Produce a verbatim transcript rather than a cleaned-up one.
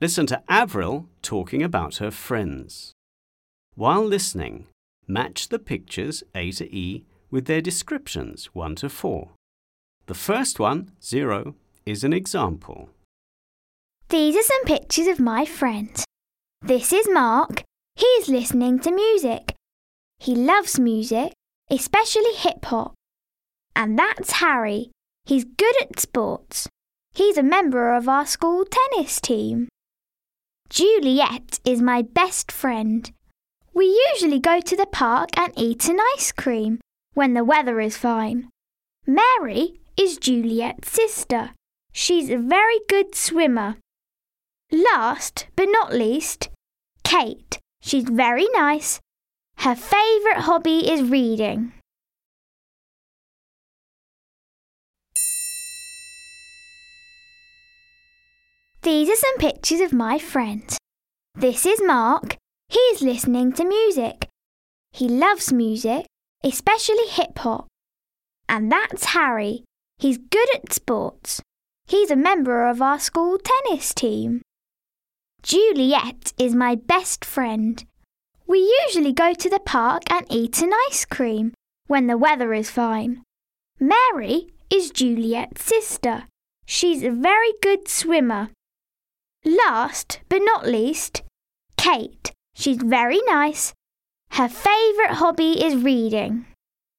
Listen to Avril talking about her friends. While listening, match the pictures A to E with their descriptions one to four. The first one, zero, is an example. These are some pictures of my friends. This is Mark. He is listening to music. He loves music, especially hip-hop. And that's Harry. He's good at sports. He's a member of our school tennis team. Juliet is my best friend. We usually go to the park and eat an ice cream when the weather is fine. Mary is Juliet's sister. She's a very good swimmer. Last but not least, Kate. She's very nice. Her favourite hobby is reading. These are some pictures of my friends. This is Mark. He is listening to music. He loves music, especially hip-hop. And that's Harry. He's good at sports. He's a member of our school tennis team. Juliet is my best friend. We usually go to the park and eat an ice cream when the weather is fine. Mary is Juliet's sister. She's a very good swimmer. Last but not least, Kate. She's very nice. Her favourite hobby is reading.